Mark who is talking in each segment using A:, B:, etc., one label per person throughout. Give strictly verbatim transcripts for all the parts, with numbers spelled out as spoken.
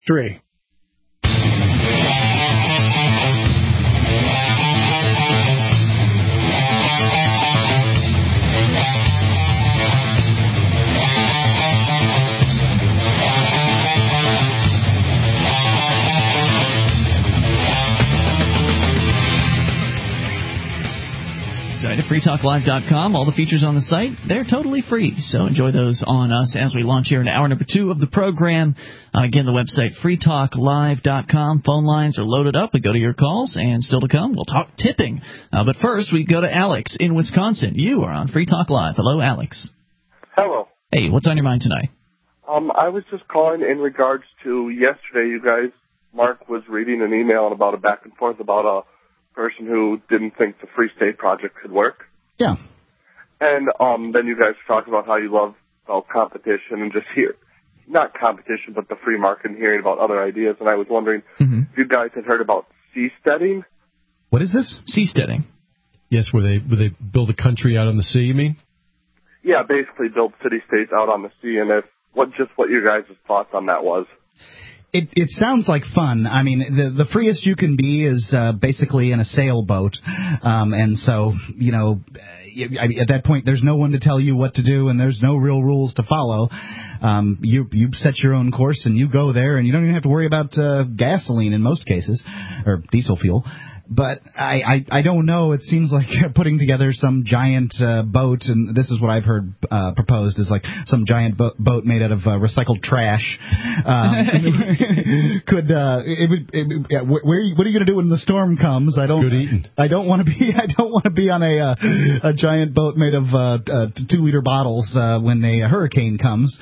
A: three.
B: At free talk live dot com. All the features on the site, they're totally free, so enjoy those on us as we launch here in hour number two of the program. Uh, again, the website free talk live dot com. Phone lines are loaded up. We go to your calls, and still to come, we'll talk tipping. Uh, but first, we go to Alex in Wisconsin. You are on Free Talk Live. Hello, Alex.
C: Hello.
B: Hey, what's on your mind tonight?
C: Um, I was just calling in regards to yesterday. You guys, Mark was reading an email about a back and forth about a person who didn't think the Free State Project could work.
D: Yeah.
C: And um, then you guys talked about how you love about competition and just hear, not competition, but the free market and hearing about other ideas. And I was wondering mm-hmm. if you guys had heard about seasteading.
D: What is this?
B: Seasteading.
E: Yes, where they where they build a country out on the sea, you mean?
C: Yeah, basically build city-states out on the sea. And if what just what your guys' thoughts on that was.
D: It, it sounds like fun. I mean, the the freest you can be is uh, basically in a sailboat, um, and so you know, I mean, at that point, there's no one to tell you what to do, and there's no real rules to follow. Um, you you set your own course, and you go there, and you don't even have to worry about uh, gasoline in most cases, or diesel fuel. But I, I, I don't know. It seems like putting together some giant uh, boat, and this is what I've heard uh, proposed, is like some giant bo- boat made out of uh, recycled trash. Um, could uh, it would? It, yeah, where? What are you going to do when the storm comes? I don't.
E: Good eating.
D: I don't want to be. I don't want to be on a uh, a giant boat made of uh, uh, two liter bottles uh, when a hurricane comes.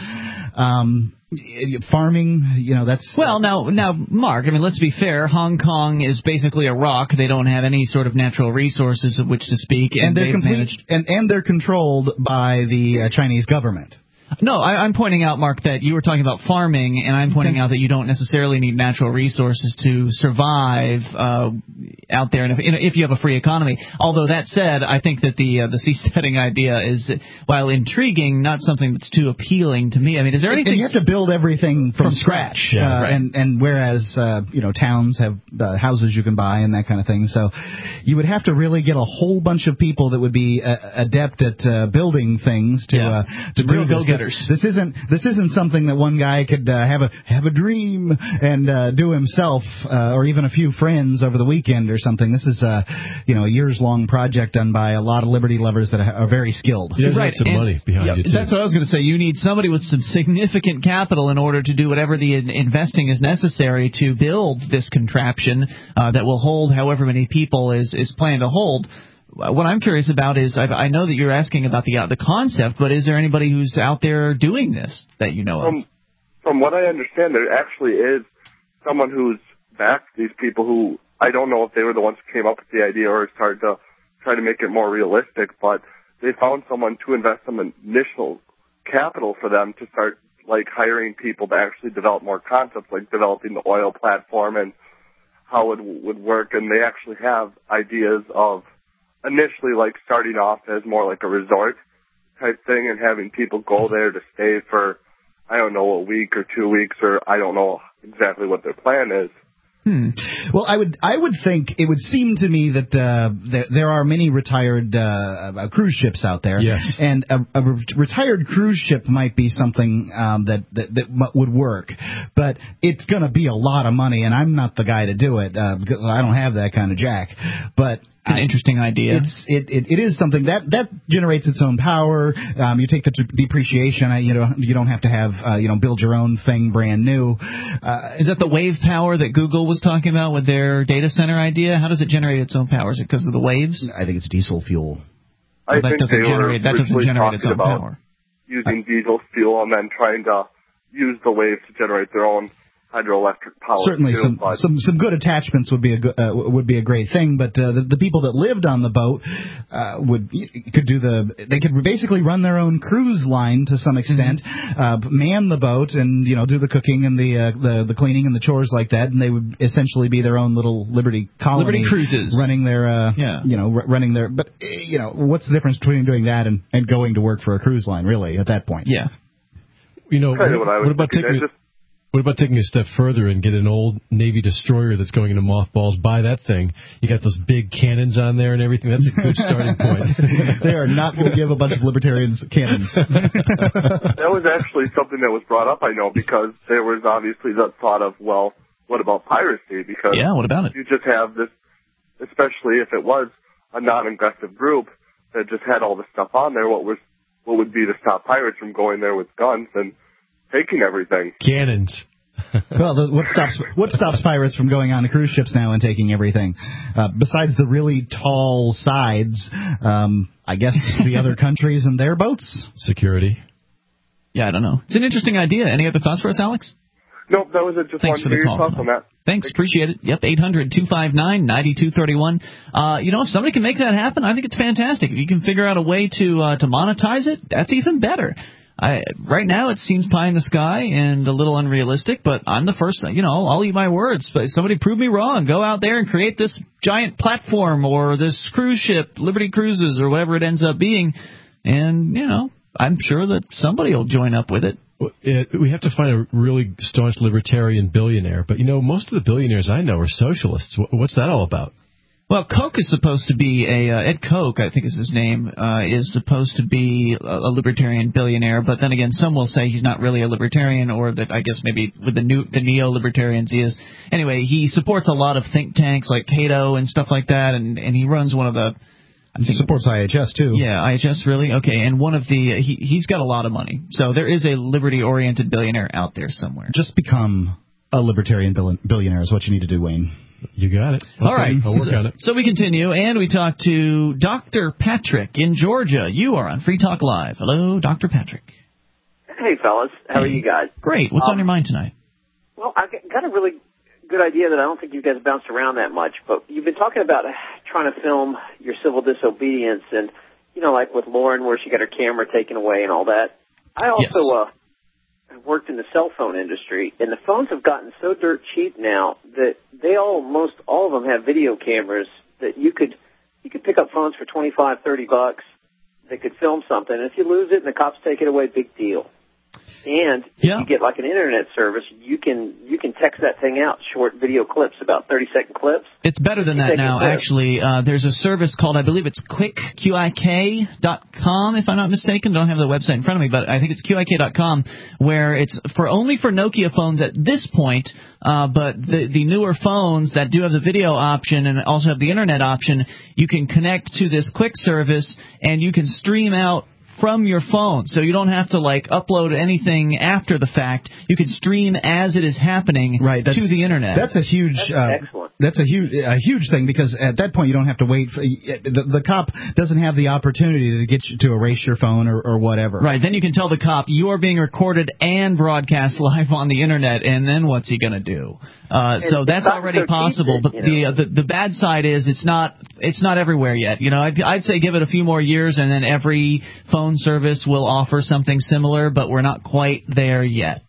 D: Um, Farming, you know, that's...
B: Well, now, now, Mark, I mean, let's be fair. Hong Kong is basically a rock. They don't have any sort of natural resources of which to speak. And,
D: and they're complete,
B: managed...
D: and, and they're controlled by the uh, Chinese government.
B: No, I, I'm pointing out, Mark, that you were talking about farming, and I'm pointing out that you don't necessarily need natural resources to survive uh, out there, and if, if you have a free economy. Although that said, I think that the uh, the seasteading idea is, while intriguing, not something that's too appealing to me. I mean, is there anything?
D: And you have to build everything from,
B: from
D: scratch,
B: scratch. Yeah,
D: uh,
B: right.
D: and and whereas uh, you know towns have uh, houses you can buy and that kind of thing, so you would have to really get a whole bunch of people that would be uh, adept at uh, building things to
B: yeah.
D: uh, to
B: real
D: do
B: go-getters.
D: This, this isn't this isn't something that one guy could uh, have a have a dream and uh, do himself, uh, or even a few friends over the weekend or something. This is a you know a years long project done by a lot of Liberty lovers that are very skilled.
E: You
B: right,
E: have some
B: and,
E: money behind
B: yeah,
E: you too.
B: That's what I was going to say. You need somebody with some significant capital in order to do whatever the in- investing is necessary to build this contraption uh, that will hold however many people is is planned to hold. What I'm curious about is, I've, I know that you're asking about the uh, the concept, but is there anybody who's out there doing this that you know of?
C: From, from what I understand, there actually is someone who's backed these people who, I don't know if they were the ones who came up with the idea or started to try to make it more realistic, but they found someone to invest some initial capital for them to start, like, hiring people to actually develop more concepts, like developing the oil platform and how it w- would work, and they actually have ideas of initially, like, starting off as more like a resort type thing and having people go there to stay for, I don't know, a week or two weeks, or I don't know exactly what their plan is.
D: Hmm. Well, I would I would think it would seem to me that uh, there, there are many retired uh, cruise ships out there,
E: yes.
D: and a, a re- retired cruise ship might be something um, that, that that m- would work, but it's going to be a lot of money, and I'm not the guy to do it uh, because I don't have that kind of jack, but.
B: It's an interesting idea.
D: It's, it, it, it is something that, that generates its own power. Um, you take the t- depreciation. You know, you don't have to have uh, you know build your own thing brand new. Uh,
B: is that the wave power that Google was talking about with their data center idea? How does it generate its own power? Is it because of the waves?
D: I think it's diesel fuel.
B: Well,
C: I
B: that
C: think
B: doesn't
C: they
B: generate
C: were
B: that doesn't generate its own power.
C: Using diesel fuel and then trying to use the waves to generate their own hydroelectric power.
D: Certainly,
C: too,
D: some, some some good attachments would be a good, uh, would be a great thing. But uh, the, the people that lived on the boat uh, would could do the they could basically run their own cruise line to some extent, mm-hmm. uh, man the boat and you know do the cooking and the uh, the the cleaning and the chores like that, and they would essentially be their own little Liberty colony,
B: Liberty cruises,
D: running their uh,
B: yeah.
D: you know r- running their. But you know what's the difference between doing that and, and going to work for a cruise line? Really, at that point,
B: yeah.
E: You know,
C: kind
E: what,
C: what, I
E: what about
C: thinking.
E: taking?
C: Just,
E: What about taking a step further and get an old Navy destroyer that's going into mothballs? Buy that thing. You got those big cannons on there and everything. That's a good starting point.
D: They are not going to give a bunch of libertarians cannons.
C: That was actually something that was brought up, I know, because there was obviously the thought of, well, what about piracy? Because
B: yeah, what about it?
C: You just have this, especially if it was a non-aggressive group that just had all this stuff on there, what was what would be to stop pirates from going there with guns and taking everything?
E: Cannons.
D: Well, the, what stops what stops pirates from going on to cruise ships now and taking everything? Uh, besides the really tall sides, um, I guess the other countries and their boats?
E: Security.
B: Yeah, I don't know. It's an interesting idea. Any other thoughts for us, Alex?
C: No, that was it. Just
B: Thanks for
C: wanted to
B: the
C: hear your
B: call.
C: thoughts on that.
B: Thanks, appreciate it. Yep, eight hundred two five nine nine two three one. Uh, you know, if somebody can make that happen, I think it's fantastic. If you can figure out a way to uh, to monetize it, that's even better. I, right now, it seems pie in the sky and a little unrealistic, but I'm the first, you know, I'll eat my words. But somebody prove me wrong. Go out there and create this giant platform or this cruise ship, Liberty Cruises, or whatever it ends up being. And, you know, I'm sure that somebody will join up with it.
E: It, we have to find a really staunch libertarian billionaire. But, you know, most of the billionaires I know are socialists. What's that all about?
B: Well, Koch is supposed to be a uh, Ed Koch, I think is his name, uh, is supposed to be a, a libertarian billionaire. But then again, some will say he's not really a libertarian, or that I guess maybe with the new the neo-libertarians he is. Anyway, he supports a lot of think tanks like Cato and stuff like that, and and he runs one of the. I
D: He supports I H S too.
B: Yeah, I H S really okay, and one of the he he's got a lot of money, so there is a liberty-oriented billionaire out there somewhere.
D: Just become a libertarian billionaire is what you need to do, Wayne.
E: You got it. Okay,
B: all right.
E: I'll work
B: so,
E: on it.
B: So we continue, and we talk to Doctor Patrick in Georgia. You are on Free Talk Live. Hello, Doctor Patrick.
A: Hey, fellas. How
B: hey.
A: are you guys?
B: Great. What's
A: um,
B: on your mind tonight?
A: Well, I've got a really good idea that I don't think you guys bounced around that much, but you've been talking about trying to film your civil disobedience and, you know, like with Lauren where she got her camera taken away and all that. I also
B: yes.
A: uh, worked in the cell phone industry, and the phones have gotten so dirt cheap now that they almost all of them have video cameras that you could you could pick up phones for twenty-five, thirty bucks that could film something, and if you lose it and the cops take it away, big deal. And if
B: yeah.
A: you get like an internet service, you can you can text that thing out, short video clips, about thirty second clips.
B: It's better than that now, actually. Uh, there's a service called, I believe it's quick Q I K dot com, if I'm not mistaken. Don't have the website in front of me, but I think it's Q I K dot com, where it's for only for Nokia phones at this point, uh, but the, the newer phones that do have the video option and also have the internet option, you can connect to this quick service and you can stream out from your phone, so you don't have to like upload anything after the fact. You can stream as it is happening
D: right,
B: to the internet.
D: That's a huge,
A: that's
D: uh,
A: excellent.
D: That's a huge, a huge thing because at that point you don't have to wait. For, the, the cop doesn't have the opportunity to get you to erase your phone or, or whatever.
B: Right. Then you can tell the cop you are being recorded and broadcast live on the internet, and then what's he going to do? Uh, so that's already possible. But the, uh, the the bad side is it's not it's not everywhere yet. You know, I'd, I'd say give it a few more years, and then every phone service will offer something similar, but we're not quite there yet.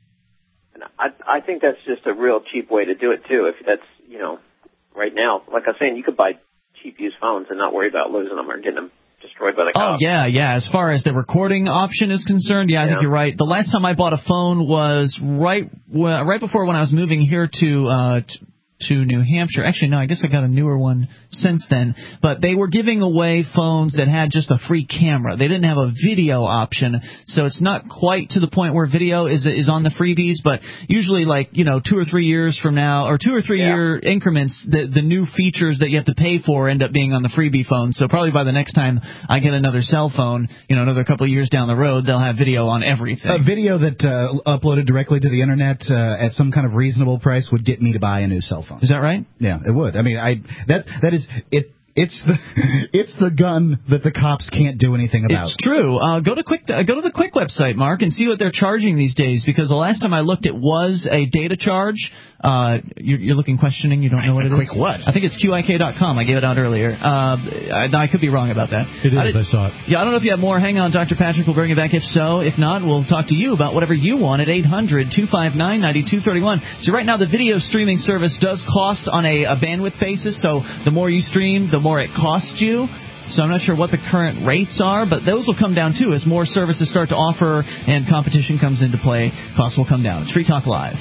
A: I, I think that's just a real cheap way to do it, too. If that's, you know, right now, like I was saying, you could buy cheap used phones and not worry about losing them or getting them destroyed by the cops.
B: Oh, yeah, yeah. As far as the recording option is concerned, yeah, I yeah. think you're right. The last time I bought a phone was right right before when I was moving here to uh, to New Hampshire. Actually, no, I guess I got a newer one since then. But they were giving away phones that had just a free camera. They didn't have a video option, so it's not quite to the point where video is is on the freebies. But usually, like, you know, two or three years from now, or two or three yeah. year increments, the the new features that you have to pay for end up being on the freebie phone. So probably by the next time I get another cell phone, you know, another couple of years down the road, they'll have video on everything.
D: A video that uh, uploaded directly to the internet uh, at some kind of reasonable price would get me to buy a new cell phone.
B: Is that right?
D: Yeah, it would. I mean, I that that is it. It's the it's the gun that the cops can't do anything about.
B: It's true. Uh, go to quick uh, go to the Quick website, Mark, and see what they're charging these days. Because the last time I looked, it was a data charge. Uh, you're, you're looking questioning. You don't know what it
D: Quick
B: is.
D: what?
B: I think it's Q I K dot com. I gave it out earlier. Uh, I, I could be wrong about that.
E: It is.
B: I, did,
E: I saw it.
B: Yeah, I don't know if you have more. Hang on, Doctor Patrick. We'll bring it back. If so, if not, we'll talk to you about whatever you want at eight hundred two five nine nine two three one. So right now, the video streaming service does cost on a, a bandwidth basis. So the more you stream, the more it costs you. So I'm not sure what the current rates are, but those will come down, too. As more services start to offer and competition comes into play, costs will come down. It's Free Talk Live.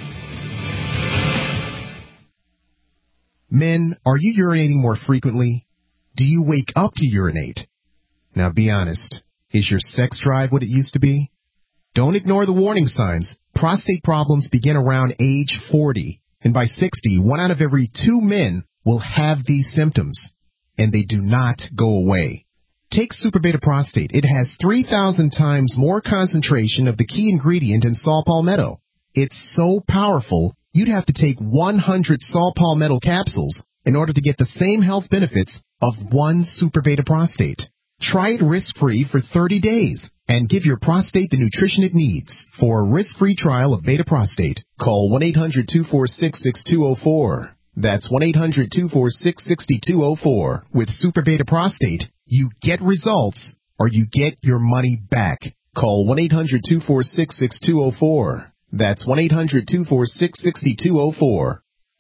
F: Men, are you urinating more frequently? Do you wake up to urinate? Now be honest. Is your sex drive what it used to be? Don't ignore the warning signs. Prostate problems begin around age forty, and by sixty, one out of every two men will have these symptoms, and they do not go away. Take Super Beta Prostate. It has three thousand times more concentration of the key ingredient in saw palmetto. It's so powerful, you'd have to take one hundred saw palmetto capsules in order to get the same health benefits of one Super Beta Prostate. Try it risk-free for thirty days and give your prostate the nutrition it needs. For a risk-free trial of Beta Prostate, call one eight hundred two four six six two zero four. That's one eight hundred two four six six two zero four. With Super Beta Prostate, you get results or you get your money back. Call one eight hundred two four six six two zero four. That's one eight hundred two four six six two zero four.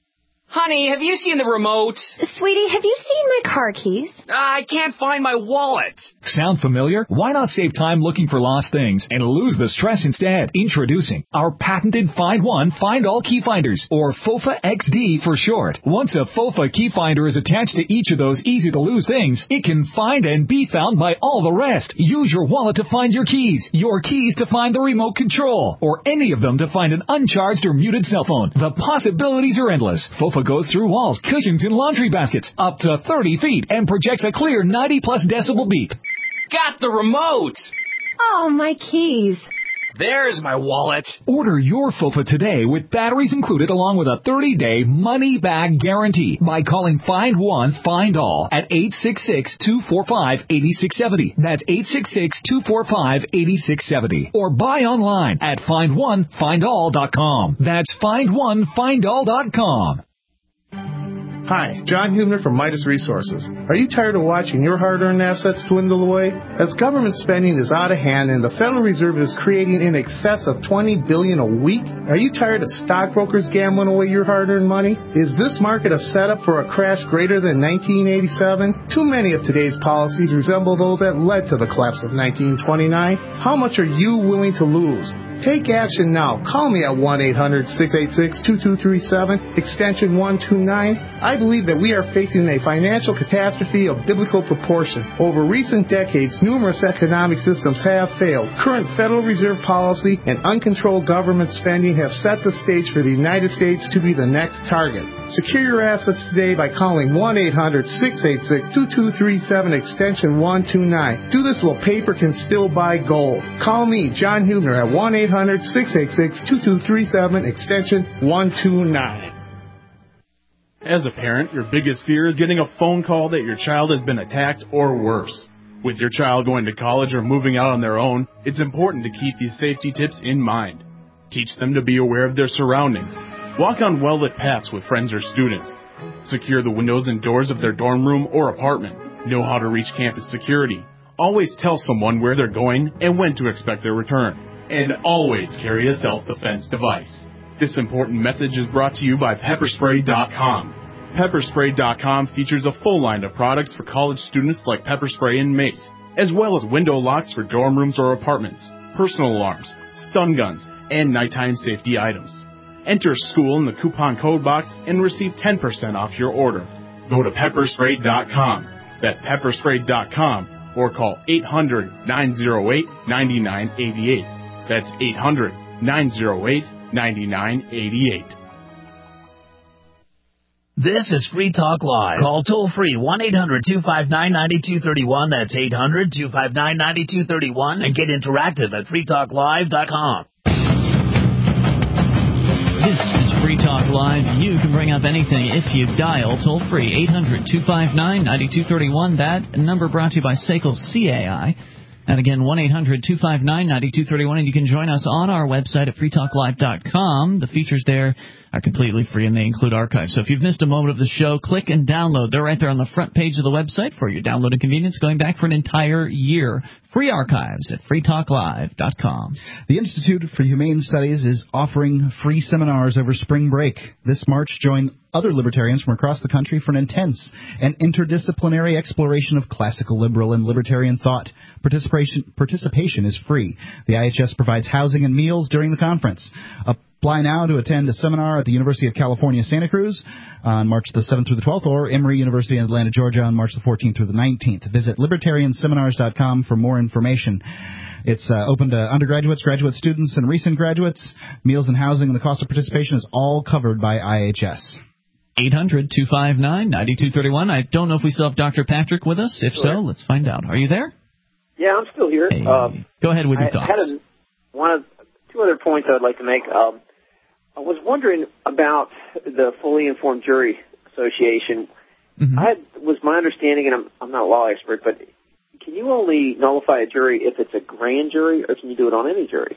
G: Honey, have you seen the remote?
H: Sweetie, have you seen my car keys?
G: I can't find my wallet.
I: Sound familiar? Why not save time looking for lost things and lose the stress instead? Introducing our patented Find One, Find All Key Finders, or FOFA X D for short. Once a FOFA key finder is attached to each of those easy-to-lose things, it can find and be found by all the rest. Use your wallet to find your keys, your keys to find the remote control, or any of them to find an uncharged or muted cell phone. The possibilities are endless. FOFA goes through walls, cushions, and laundry baskets up to thirty feet and projects a clear ninety plus decibel beep.
G: Got the remote!
H: Oh, my keys.
G: There's my wallet.
I: Order your FOFA today with batteries included along with a thirty day money-back guarantee by calling Find One, Find All at eight six six, two four five, eight six seven zero. That's eight six six, two four five, eight six seven zero. Or buy online at find one find all dot com. That's find one find all dot com.
J: Hi, John Hubner from Midas Resources. Are you tired of watching your hard-earned assets dwindle away? As government spending is out of hand and the Federal Reserve is creating in excess of twenty billion dollars a week, are you tired of stockbrokers gambling away your hard-earned money? Is this market a setup for a crash greater than nineteen eighty-seven? Too many of today's policies resemble those that led to the collapse of nineteen twenty-nine. How much are you willing to lose? Take action now. Call me at one eight hundred, six eight six, two two three seven, extension one two nine. I believe that we are facing a financial catastrophe of biblical proportion. Over recent decades, numerous economic systems have failed. Current Federal Reserve policy and uncontrolled government spending have set the stage for the United States to be the next target. Secure your assets today by calling one eight hundred, six eight six, two two three seven, extension one two nine. Do this while paper can still buy gold. Call me, John Hubner, at one eight hundred, six eight six, two two three seven, extension one two nine.
K: As a parent, your biggest fear is getting a phone call that your child has been attacked or worse. With your child going to college or moving out on their own, it's important to keep these safety tips in mind. Teach them to be aware of their surroundings. Walk on well-lit paths with friends or students. Secure the windows and doors of their dorm room or apartment. Know how to reach campus security. Always tell someone where they're going and when to expect their return. And always carry a self-defense device. This important message is brought to you by pepper spray dot com. pepper spray dot com features a full line of products for college students like pepper spray and mace, as well as window locks for dorm rooms or apartments, personal alarms, stun guns, and nighttime safety items. Enter school in the coupon code box and receive ten percent off your order. Go to pepper spray dot com. That's pepper spray dot com or call eight hundred, nine oh eight, nine nine eight eight. That's eight hundred, nine oh eight, nine nine eight eight.
L: This is Free Talk Live. Call toll-free one eight hundred, two five nine, nine two three one. That's eight hundred, two five nine, nine two three one. And get interactive at free talk live dot com.
B: This is Free Talk Live. You can bring up anything if you dial toll-free eight hundred, two five nine, nine two three one. That number brought to you by Sekel C A I. And again, one eight hundred, two five nine, nine two three one. And you can join us on our website at free talk live dot com. The features there are completely free, and they include archives. So if you've missed a moment of the show, click and download. They're right there on the front page of the website for your downloading convenience, going back for an entire year. Free archives at free talk live dot com.
D: The Institute for Humane Studies is offering free seminars over spring break. This March, join other libertarians from across the country for an intense and interdisciplinary exploration of classical liberal and libertarian thought. Participation, participation is free. The I H S provides housing and meals during the conference. Apply now to attend a seminar at the University of California, Santa Cruz on March the seventh through the twelfth, or Emory University in Atlanta, Georgia on March the fourteenth through the nineteenth. Visit libertarian seminars dot com for more information. It's uh, open to undergraduates, graduate students, and recent graduates. Meals and housing and the cost of participation is all covered by I H S.
B: eight hundred two five nine nine two three one. I don't know if we still have Doctor Patrick with us. If
A: Sure.
B: so, let's find out. Are you there?
A: Yeah, I'm still here.
B: Hey.
A: Um,
B: Go ahead with your
A: I
B: thoughts.
A: had a, one of two other points I would like to make. Um, I was wondering about the Fully Informed Jury Association.
B: Mm-hmm.
A: I had, was my understanding, and I'm, I'm not a law expert, but can you only nullify a jury if it's a grand jury, or can you do it on any jury?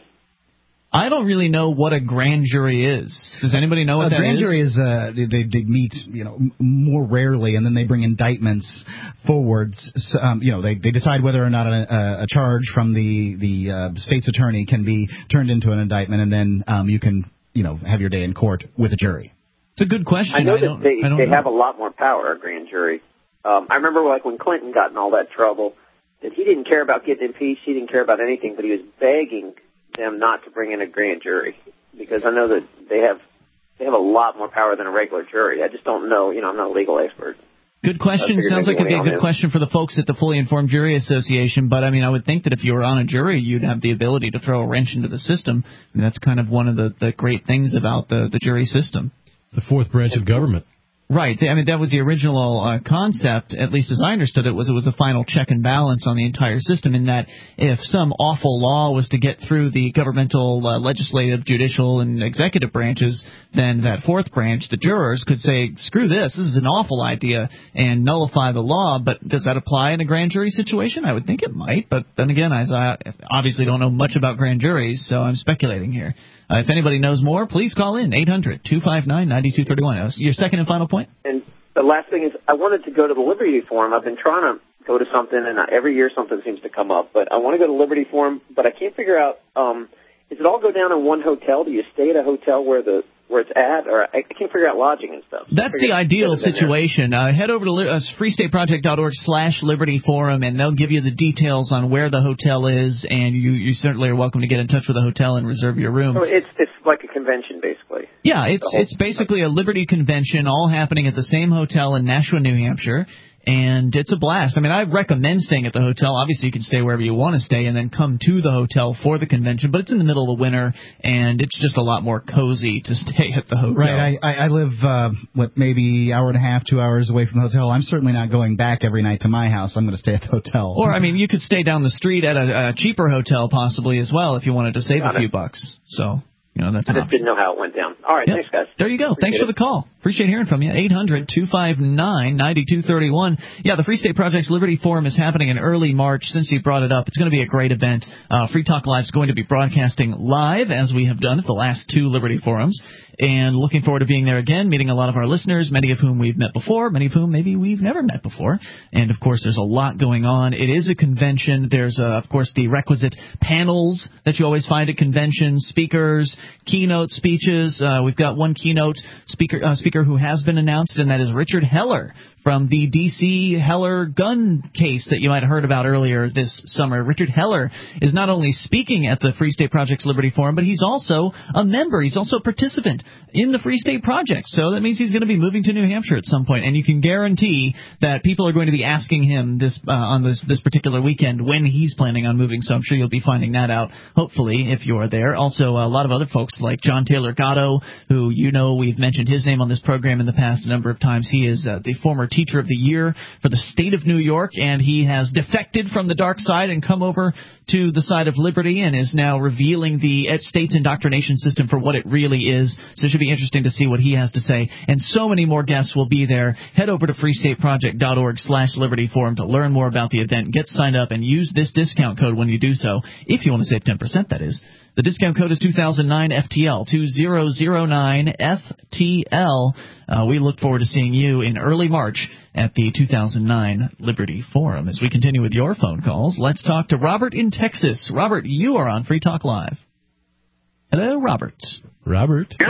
B: I don't really know what a grand jury is. Does anybody know what
D: a
B: that
D: grand
B: is?
D: jury is uh, they, they meet, you know, m- more rarely, and then they bring indictments forward. So, um, you know, they they decide whether or not a, a charge from the the uh, state's attorney can be turned into an indictment, and then um, you can, you know, have your day in court with a jury.
B: It's a good question.
A: I know
B: I
A: that they
B: I don't
A: they
B: know.
A: have a lot more power, a grand jury. Um, I remember, like, when Clinton got in all that trouble, that he didn't care about getting impeached. He didn't care about anything, but he was begging them not to bring in a grand jury, because I know that they have they have a lot more power than a regular jury. I just don't know. You know, I'm not a legal expert.
B: Good question. Sounds like it'd be a good question for the folks at the Fully Informed Jury Association. But, I mean, I would think that if you were on a jury, you'd have the ability to throw a wrench into the system. And that's kind of one of the, the great things about the, the jury system.
E: The fourth branch of government.
B: Right. I mean, that was the original uh, concept, at least as I understood it, was it was a final check and balance on the entire system, in that if some awful law was to get through the governmental, uh, legislative, judicial, and executive branches, then that fourth branch, the jurors, could say, screw this, this is an awful idea, and nullify the law. But does that apply in a grand jury situation? I would think it might, but then again, as I obviously don't know much about grand juries, so I'm speculating here. Uh, if anybody knows more, please call in, eight hundred two five nine nine two three one. Your second and final point?
A: And the last thing is, I wanted to go to the Liberty Forum. I've been trying to go to something, and every year something seems to come up. But I want to go to Liberty Forum, but I can't figure out, um, does it all go down in one hotel? Do you stay at a hotel where the where it's at? Or I can't figure out lodging and stuff.
B: That's the ideal situation. Uh, head over to li- uh, free state project dot org slash Liberty Forum, and they'll give you the details on where the hotel is, and you, you certainly are welcome to get in touch with the hotel and reserve your room.
A: So it's it's like a convention, basically.
B: Yeah, it's it's basically a Liberty convention, all happening at the same hotel in Nashua, New Hampshire. And it's a blast. I mean, I recommend staying at the hotel. Obviously, you can stay wherever you want to stay and then come to the hotel for the convention. But it's in the middle of the winter, and it's just a lot more cozy to stay at the hotel.
D: Right. I, I, I live, uh, what, maybe hour and a half, two hours away from the hotel. I'm certainly not going back every night to my house. I'm going to stay at the hotel.
B: Or, I mean, you could stay down the street at a, a cheaper hotel possibly as well if you wanted to save
A: Got
B: a few
A: it.
B: bucks. So, you know, that's
A: I
B: an
A: just
B: option.
A: didn't know how it went down. All right,
B: Yep.
A: thanks, guys.
B: There you go.
A: Appreciate
B: Thanks for
A: it.
B: the call. Appreciate hearing from you. eight hundred two five nine nine two three one. Yeah, the Free State Project's Liberty Forum is happening in early March. Since you brought it up, it's going to be a great event. Uh, Free Talk Live is going to be broadcasting live, as we have done at the last two Liberty Forums. And looking forward to being there again, meeting a lot of our listeners, many of whom we've met before, many of whom maybe we've never met before. And, of course, there's a lot going on. It is a convention. There's, uh, of course, the requisite panels that you always find at conventions, speakers, keynote speeches. Uh, we've got one keynote speaker uh, speaker who has been announced, and that is Richard Heller from the D C Heller gun case that you might have heard about earlier this summer. Richard Heller is not only speaking at the Free State Project's Liberty Forum, but he's also a member. He's also a participant in the Free State Project. So that means he's going to be moving to New Hampshire at some point, and you can guarantee that people are going to be asking him this uh, on this, this particular weekend when he's planning on moving. So I'm sure you'll be finding that out, hopefully, if you're there. Also, a lot of other folks like John Taylor Gatto, who you know we've mentioned his name on this program in the past a number of times. He is uh, the former Teacher of the Year for the state of New York, and he has defected from the dark side and come over to the side of liberty and is now revealing the state's indoctrination system for what it really is. So it should be interesting to see what he has to say. And so many more guests will be there. Head over to free state project dot org slash Liberty Forum to learn more about the event. Get signed up and use this discount code when you do so, if you want to save ten percent, that is. The discount code is two thousand nine F T L, two thousand nine F T L. Uh, we look forward to seeing you in early March at the two thousand nine Liberty Forum. As we continue with your phone calls, let's talk to Robert in Texas. Robert, you are on Free Talk Live. Hello, Robert.
E: Robert.
M: Hear me?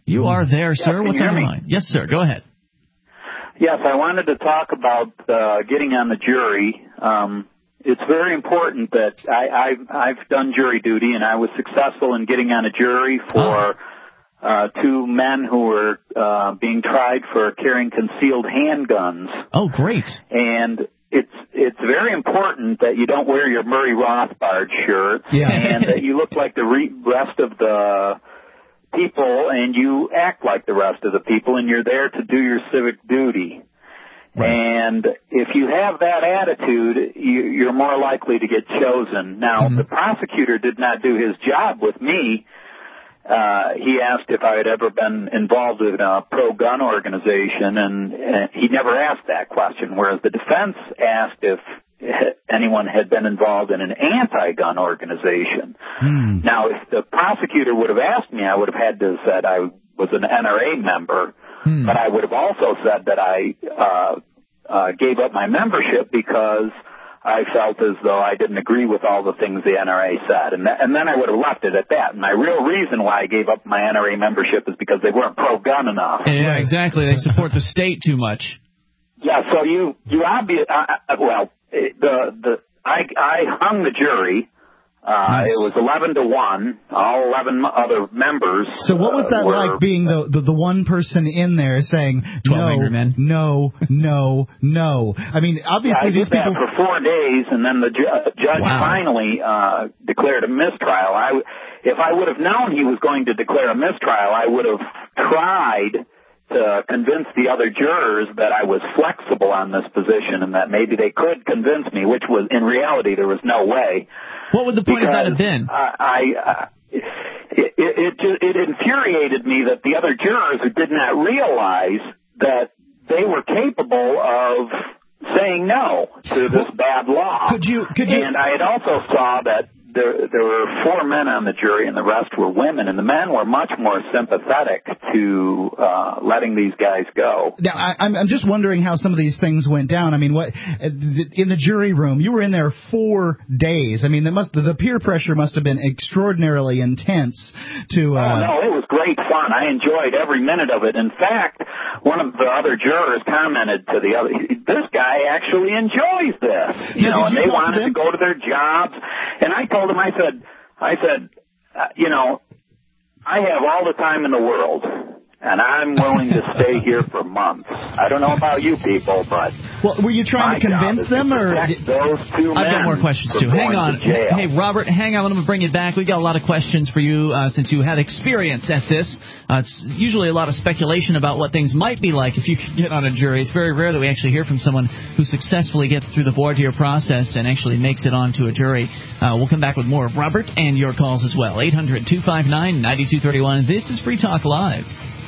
B: You are there,
M: Yeah,
B: sir.
M: can
B: What's
M: you
B: on
M: hear
B: your
M: me?
B: mind? Yes, sir. Go ahead.
M: Yes, I wanted to talk about uh, getting on the jury. Um, it's very important that I, I've, I've done jury duty, and I was successful in getting on a jury for oh. uh, two men who were uh, being tried for carrying concealed handguns.
B: Oh, great.
M: And it's it's very important that you don't wear your Murray Rothbard shirt,
B: yeah.
M: and that you look like the re- rest of the people, and you act like the rest of the people, and you're there to do your civic duty. Right. And if you have that attitude, you, you're more likely to get chosen. Now, mm-hmm. the prosecutor did not do his job with me. Uh, he asked if I had ever been involved in a pro-gun organization, and uh, he never asked that question, whereas the defense asked if anyone had been involved in an anti-gun organization. Hmm. Now, if the prosecutor would have asked me, I would have had to have said I was an N R A member, hmm. but I would have also said that I uh, uh, gave up my membership because I felt as though I didn't agree with all the things the N R A said. And, th- and then I would have left it at that. And my real reason why I gave up my N R A membership is because they weren't pro-gun enough.
B: Yeah, exactly. They support the state too much.
M: Yeah, so you, you obviously, uh, well, the, the, I, I hung the jury. Uh, nice. It was eleven to one, all eleven other members.
D: So what was that
M: uh, were,
D: like being the, the the one person in there saying, no, no, no, no? I mean, obviously
M: yeah, I
D: these
M: did
D: people...
M: that for four days, and then the ju- judge wow. finally uh, declared a mistrial. I, if I would have known he was going to declare a mistrial, I would have tried to convince the other jurors that I was flexible on this position and that maybe they could convince me, which was, in reality, there was no way.
B: What would the point
M: because,
B: of that have been?
M: Uh, I, uh, it, it, it, it infuriated me that the other jurors did not realize that they were capable of saying no to this bad law.
D: Could you, could you...
M: And I had also saw that There, there were four men on the jury, and the rest were women, and the men were much more sympathetic to uh, letting these guys go.
D: Now, I, I'm, I'm just wondering how some of these things went down. I mean, what in the jury room? You were in there four days. I mean, the, must, the peer pressure must have been extraordinarily intense. To uh...
M: oh, no, it was great fun. I enjoyed every minute of it. In fact, one of the other jurors commented to the other, "This guy actually enjoys this." You
D: yeah,
M: know, and
D: you
M: they wanted
D: to,
M: to go to their jobs, and I told him, I said, I said, uh, you know, I have all the time in the world, and I'm willing to stay here for months. I don't know about you people, but
D: well, were you trying to convince them,
M: to
D: or
M: those two
B: I've got more questions too. Hang on,
M: to
B: hey Robert, hang on. I'm going to bring you back. We got a lot of questions for you uh, since you had experience at this. Uh, it's usually a lot of speculation about what things might be like if you could get on a jury. It's very rare that we actually hear from someone who successfully gets through the voir dire process and actually makes it onto a jury. Uh, we'll come back with more of Robert and your calls as well. eight hundred two five nine nine two three one. This is Free Talk Live.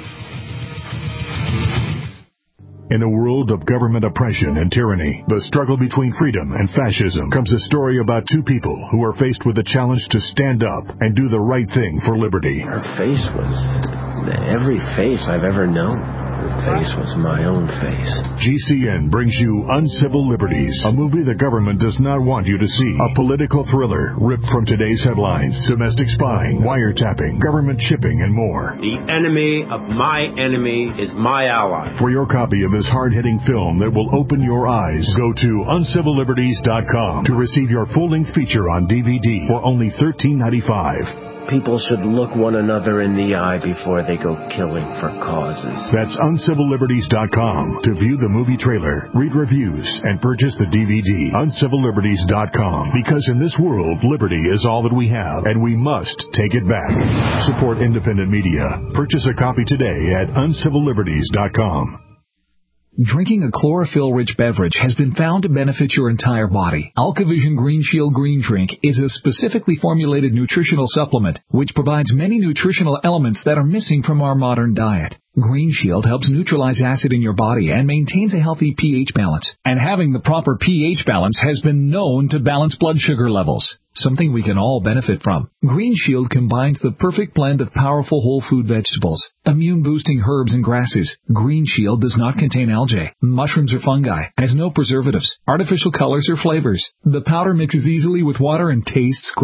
N: In a world of government oppression and tyranny, the struggle between freedom and fascism comes a story about two people who are faced with the challenge to stand up and do the right thing for liberty.
O: Her face was every face I've ever known. Her face was my own face.
N: G C N brings you Uncivil Liberties, a movie the government does not want you to see. A political thriller ripped from today's headlines. Domestic spying, wiretapping, government shipping, and more.
O: The enemy of my enemy is my ally.
N: For your copy of this hard-hitting film that will open your eyes, go to uncivil liberties dot com to receive your full-length feature on D V D for only thirteen ninety-five.
O: People should look one another in the eye before they go killing for causes.
N: That's uncivil liberties dot com to view the movie trailer, read reviews, and purchase the D V D. uncivil liberties dot com. Because in this world, liberty is all that we have, and we must take it back. Support independent media. Purchase a copy today at uncivil liberties dot com.
I: Drinking a chlorophyll-rich beverage has been found to benefit your entire body. AlkaVision Green Shield Green Drink is a specifically formulated nutritional supplement which provides many nutritional elements that are missing from our modern diet. Green Shield helps neutralize acid in your body and maintains a healthy pH balance. And having the proper pH balance has been known to balance blood sugar levels, something we can all benefit from. Green Shield combines the perfect blend of powerful whole food vegetables, immune-boosting herbs and grasses. Green Shield does not contain algae, mushrooms or fungi, has no preservatives, artificial colors or flavors. The powder mixes easily with water and tastes great.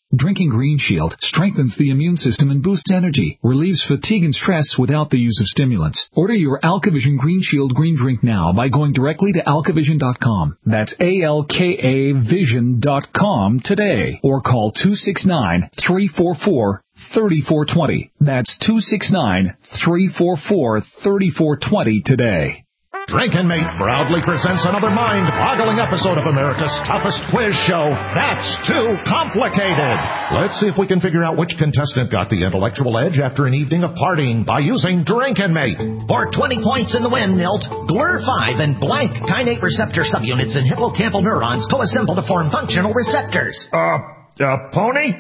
I: Drinking Green Shield strengthens the immune system and boosts energy, relieves fatigue and stress without the use of stimulants. Order your AlkaVision Green Shield green drink now by going directly to alkavision dot com. That's A L K A vision dot com today. Or call two six nine, three four four, three four two zero. That's two six nine, three four four, three four two zero today.
P: Drinkin' Mate proudly presents another mind-boggling episode of America's toughest quiz show, That's Too Complicated. Let's see if we can figure out which contestant got the intellectual edge after an evening of partying by using Drinkin' Mate.
Q: For twenty points in the win, Milt, G L R five and blank kainate receptor subunits in hippocampal neurons coassemble to form functional receptors.
P: Uh, uh, pony?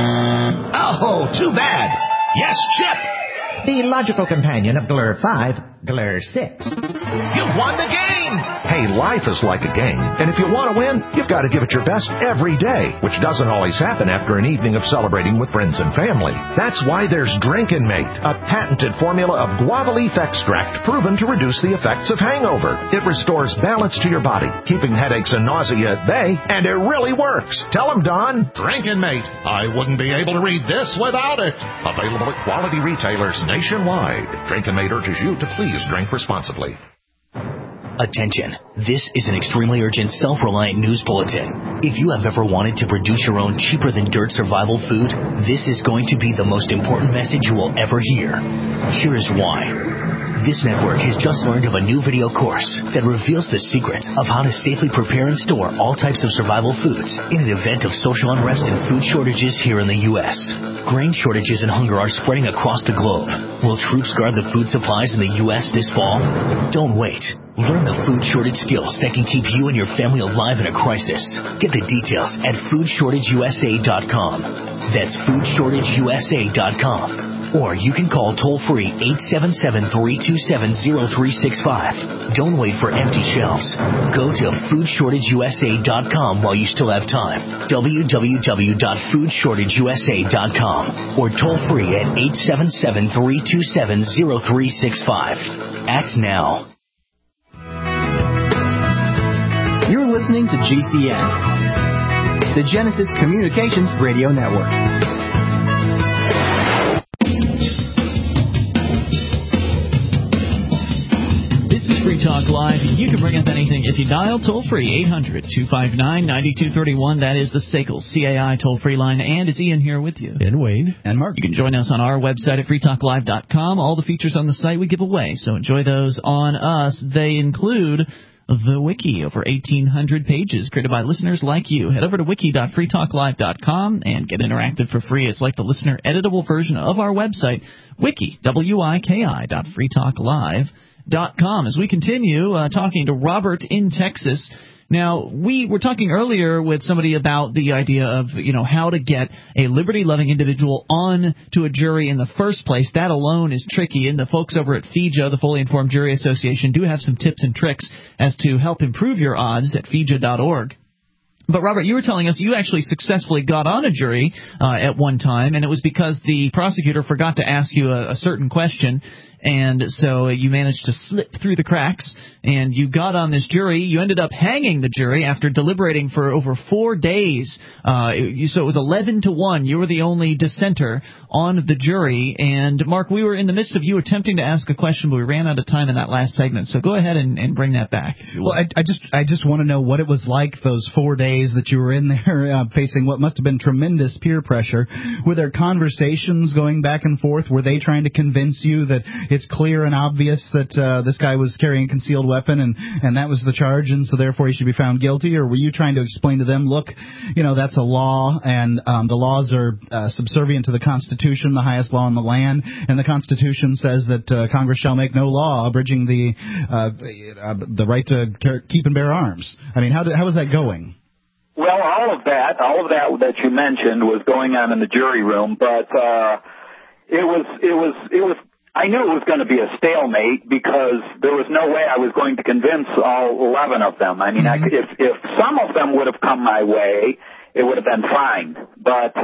Q: Oh, too bad. Yes, Chip.
R: The logical companion of G L R five, G L R six.
Q: You've won the game!
P: Hey, life is like a game, and if you want to win, you've got to give it your best every day, which doesn't always happen after an evening of celebrating with friends and family. That's why there's Drinkin' Mate, a patented formula of guava leaf extract proven to reduce the effects of hangover. It restores balance to your body, keeping headaches and nausea at bay, and it really works. Tell them, Don. Drinkin' Mate. I wouldn't be able to read this without it. Available at quality retailers nationwide. Drinkin' Mate urges you to please drink responsibly.
S: Attention. This is an extremely urgent self-reliant news bulletin. If you have ever wanted to produce your own cheaper-than-dirt survival food, this is going to be the most important message you will ever hear. Here is why. This network has just learned of a new video course that reveals the secrets of how to safely prepare and store all types of survival foods in an event of social unrest and food shortages here in the U S Grain shortages and hunger are spreading across the globe. Will troops guard the food supplies in the U S this fall? Don't wait. Learn the food shortage skills that can keep you and your family alive in a crisis. Get the details at food shortage u s a dot com. That's food shortage u s a dot com. Or you can call toll-free eight seven seven, three two seven, zero three six five. Don't wait for empty shelves. Go to food shortage u s a dot com while you still have time. w w w dot food shortage u s a dot com. Or toll-free at eight seven seven, three two seven, zero three six five. Act now.
T: You're listening to G C N, the Genesis Communications Radio Network.
B: This is Free Talk Live. You can bring up anything if you dial toll-free eight hundred, two five nine, nine two three one. That is the S A C L C A I toll-free line. And it's Ian here with you.
E: And Wayne.
D: And Mark.
B: You can join us on our website at free talk live dot com. All the features on the site we give away, so enjoy those on us. They include the wiki, over eighteen hundred pages created by listeners like you. Head over to wiki dot free talk live dot com and get interactive for free. It's like the listener editable version of our website, wiki, W I K I dot free talk live dot com. As we continue uh, talking to Robert in Texas. Now, we were talking earlier with somebody about the idea of, you know, how to get a liberty-loving individual on to a jury in the first place. That alone is tricky, and the folks over at F I J A, the Fully Informed Jury Association, do have some tips and tricks as to help improve your odds at F I J A dot org. But, Robert, you were telling us you actually successfully got on a jury uh, at one time, and it was because the prosecutor forgot to ask you a, a certain question, and so you managed to slip through the cracks, and you got on this jury. You ended up hanging the jury after deliberating for over four days. Uh, you, so it was eleven to one. You were the only dissenter on the jury. And, Mark, we were in the midst of you attempting to ask a question, but we ran out of time in that last segment. So go ahead and, and bring that back.
D: Well, I, I just I just want to know what it was like those four days that you were in there uh, facing what must have been tremendous peer pressure. Were there conversations going back and forth? Were they trying to convince you that it's clear and obvious that uh, this guy was carrying a concealed weapon and, and that was the charge, and so therefore he should be found guilty? Or were you trying to explain to them, look, you know, that's a law, and um, the laws are uh, subservient to the Constitution, the highest law in the land, and the Constitution says that uh, Congress shall make no law abridging the uh, uh, the right to keep and bear arms. I mean, how did, how was that going?
M: Well, all of that, all of that that you mentioned was going on in the jury room, but uh, it was, it was, it was. I knew it was going to be a stalemate because there was no way I was going to convince all eleven of them. I mean, mm-hmm. I, if if some of them would have come my way, it would have been fine. But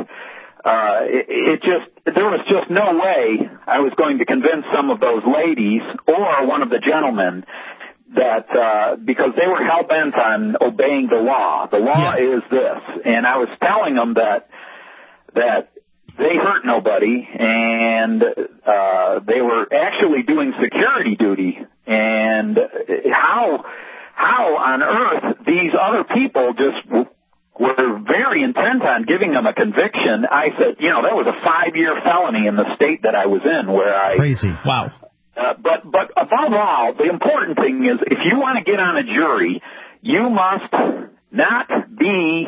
M: uh, it, it just there was just no way I was going to convince some of those ladies or one of the gentlemen that uh, because they were hell bent on obeying the law. The law yeah. is this, and I was telling them that. that they hurt nobody, and uh, they were actually doing security duty. And how how on earth these other people just w- were very intent on giving them a conviction. I said, you know, that was a five-year felony in the state that I was in, where I
D: crazy. Wow.
M: Uh, but but above all, the important thing is, if you want to get on a jury, you must not be.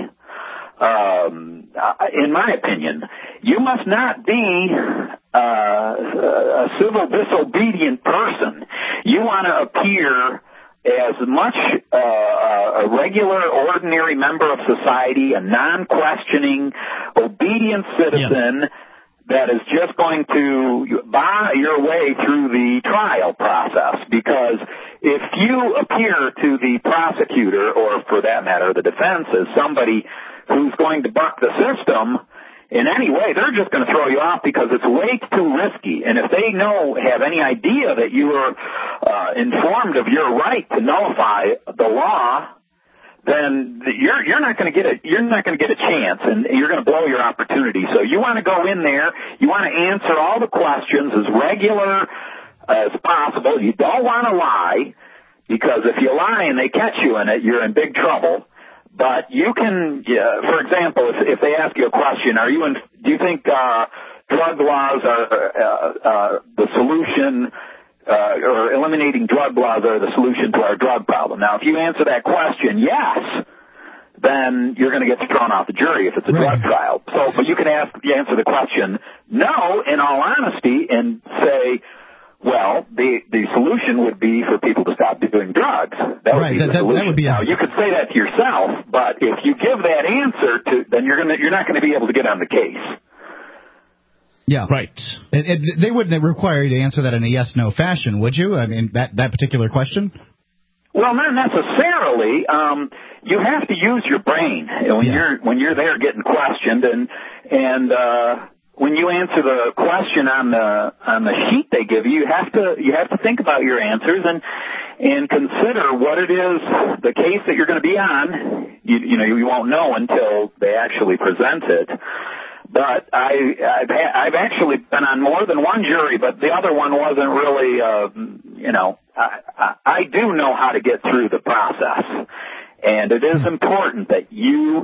M: Um, in my opinion, you must not be uh, a civil disobedient person. You want to appear as much uh, a regular, ordinary member of society, a non-questioning, obedient citizen. Yeah. That is just going to buy your way through the trial process, because if you appear to the prosecutor, or for that matter the defense, as somebody who's going to buck the system in any way, they're just going to throw you off because it's way too risky. And if they know, have any idea that you are uh, informed of your right to nullify the law, then you're you're not going to get a you're not going to get a chance, and you're going to blow your opportunity. So you want to go in there, you want to answer all the questions as regular as possible. You don't want to lie, because if you lie and they catch you in it, you're in big trouble. But you can, uh, for example, if, if they ask you a question, are you in? Do you think uh, drug laws are uh, uh, the solution? Uh, or eliminating drug laws are the solution to our drug problem. Now, if you answer that question, yes, then you're going to get thrown off the jury if it's a right. drug trial. So, but you can ask, you answer the question, no, in all honesty, and say, well, the the solution would be for people to stop doing drugs. That would
D: right.
M: be
D: that,
M: the
D: that,
M: solution.
D: That would be a...
M: Now, you could say that to yourself, but if you give that answer to, then you're going to you're not going to be able to get on the case.
D: Yeah.
B: Right.
D: It, it, they wouldn't require you to answer that in a yes-no fashion, would you? I mean, that, that particular question?
M: Well, not necessarily. Um, you have to use your brain when yeah. you're when you're there getting questioned, and and uh, when you answer the question on the on the sheet they give you, you have to you have to think about your answers and and consider what it is, the case that you're going to be on. You, you know, you won't know until they actually present it. But I, I've, ha- I've actually been on more than one jury, but the other one wasn't really, uh, you know, I, I, I do know how to get through the process. And it is important that you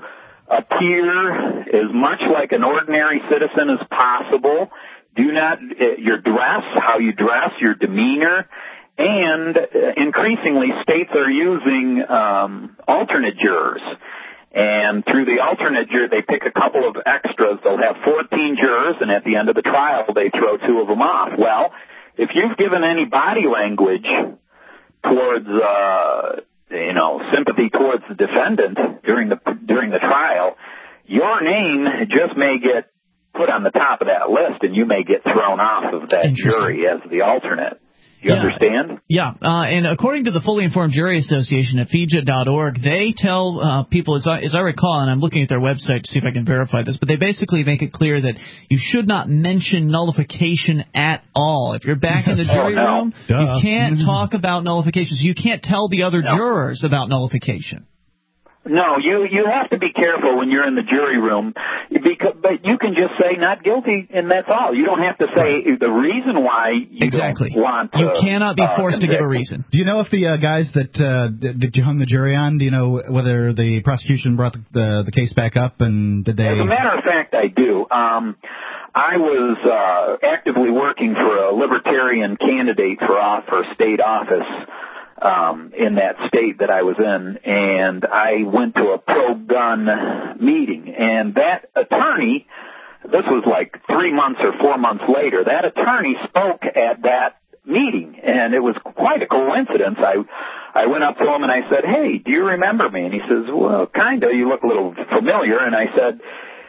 M: appear as much like an ordinary citizen as possible. Do not, your dress, how you dress, your demeanor, and increasingly states are using um, alternate jurors. And through the alternate juror, they pick a couple of extras. They'll have fourteen jurors, and at the end of the trial, they throw two of them off. Well, if you've given any body language towards, uh, you know, sympathy towards the defendant during the during the trial, your name just may get put on the top of that list, and you may get thrown off of that jury as the alternate. You
B: yeah.
M: understand?
B: Yeah, uh, and according to the Fully Informed Jury Association at F I J A dot org, they tell uh, people, as I, as I recall, and I'm looking at their website to see if I can verify this, but they basically make it clear that you should not mention nullification at all. If you're back in the jury
M: oh, no.
B: room,
D: Duh.
B: you can't talk about nullifications. You can't tell the other
M: no.
B: jurors about nullification.
M: No, you you have to be careful when you're in the jury room, because, but you can just say not guilty, and that's all. You don't have to say right. the reason why you
B: exactly.
M: don't want to.
B: You cannot be forced
M: uh,
B: to give a reason.
D: Do you know if the uh, guys that uh, that you hung the jury on, do you know whether the prosecution brought the, the, the case back up, and did they?
M: As a matter of fact, I do. Um, I was uh, actively working for a libertarian candidate for, uh, for state office. Um, in that state that I was in, and I went to a pro-gun meeting, and that attorney, this was like three months or four months later, that attorney spoke at that meeting, and it was quite a coincidence. I I went up to him and I said, hey, do you remember me? And he says, well, kinda, you look a little familiar. And I said,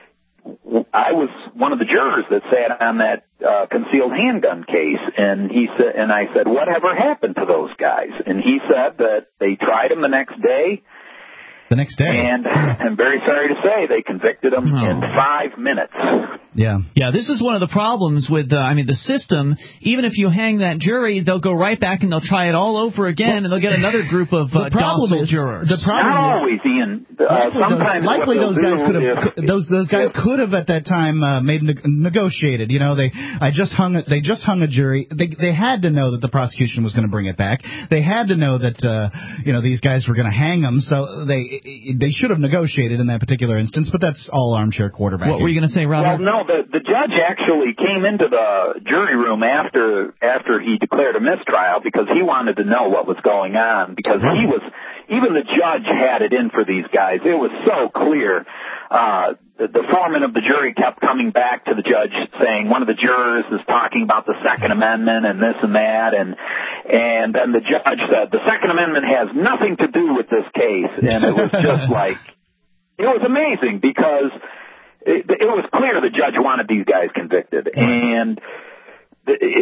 M: I was one of the jurors that sat on that uh, concealed handgun case, and he said, and I said, whatever happened to those guys? And he said that they tried him the next day,
D: The next day.
M: And I'm very sorry to say they convicted him oh. in five minutes.
D: Yeah.
B: Yeah, this is one of the problems with, uh, I mean, the system. Even if you hang that jury, they'll go right back and they'll try it all over again, well, and they'll get another group of uh, docile
D: is,
B: jurors.
D: The problem
M: Not
D: is,
M: always, Ian. Uh,
D: likely
M: sometimes
D: those, likely those guys could have
M: if,
D: those those guys if, could have at that time uh, made ne- negotiated. You know, they I just hung a, they just hung a jury. They they had to know that the prosecution was going to bring it back. They had to know that uh, you know these guys were going to hang them. So they they should have negotiated in that particular instance. But that's all armchair quarterback.
B: What were you going to say, Robert?
M: Well, no, the the judge actually came into the jury room after after he declared a mistrial because he wanted to know what was going on because he was even the judge had it in for these guys. It was so clear. Uh, the, the foreman of the jury kept coming back to the judge saying one of the jurors is talking about the Second Amendment and this and that, and and then the judge said the Second Amendment has nothing to do with this case, and it was just like it was amazing because it, it was clear the judge wanted these guys convicted, and it,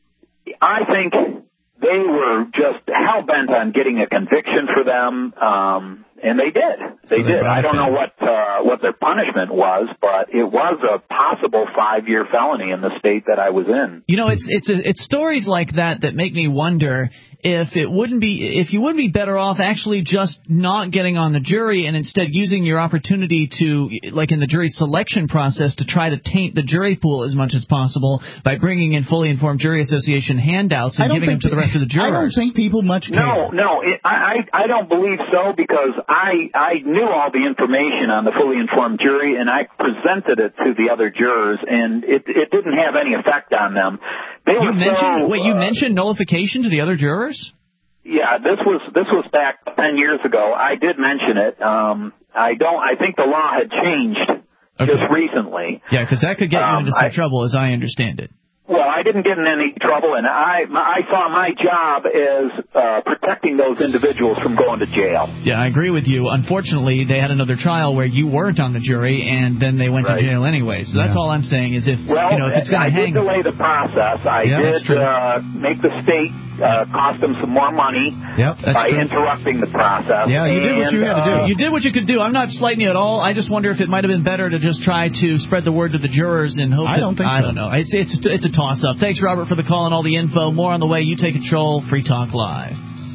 M: I think they were just hell bent on getting a conviction for them. Um, And they did. They so did. I don't know what uh, what their punishment was, but it was a possible five-year felony in the state that I was in.
B: You know, it's it's a, it's stories like that that make me wonder if it wouldn't be if you wouldn't be better off actually just not getting on the jury and instead using your opportunity to, like in the jury selection process, to try to taint the jury pool as much as possible by bringing in fully informed jury association handouts and giving them to the rest of the jurors.
D: I don't think people much care.
M: No, no, it, I I don't believe so because I I knew all the information on the fully informed jury and I presented it to the other jurors and it it didn't have any effect on them. They
B: you
M: were
B: mentioned
M: so,
B: wait, you
M: uh,
B: mentioned nullification to the other jurors?
M: Yeah, this was this was back ten years ago. I did mention it. Um, I don't. I think the law had changed okay. just recently.
B: Yeah, because that could get you
M: um,
B: into some
M: I,
B: trouble, as I understand it.
M: Well, I didn't get in any trouble, and I I saw my job as uh, protecting those individuals from going to jail.
B: Yeah, I agree with you. Unfortunately, they had another trial where you weren't on the jury, and then they went right. to jail anyway. So that's yeah. all I'm saying is if
M: well,
B: you know if it's going to hang.
M: I did delay the process. I
B: yeah,
M: did uh, make the state uh, cost them some more money
D: yep,
M: by
B: true.
M: interrupting the process.
D: Yeah, you
M: and,
D: did what you had to do.
M: Uh,
B: you did what you could do. I'm not slighting you at all. I just wonder if it might have been better to just try to spread the word to the jurors and hope.
D: I don't
B: that,
D: think
B: I
D: so.
B: don't know. It's it's it's a toss up. Thanks, Robert, for the call and all the info. More on the way. You take control. Free Talk Live.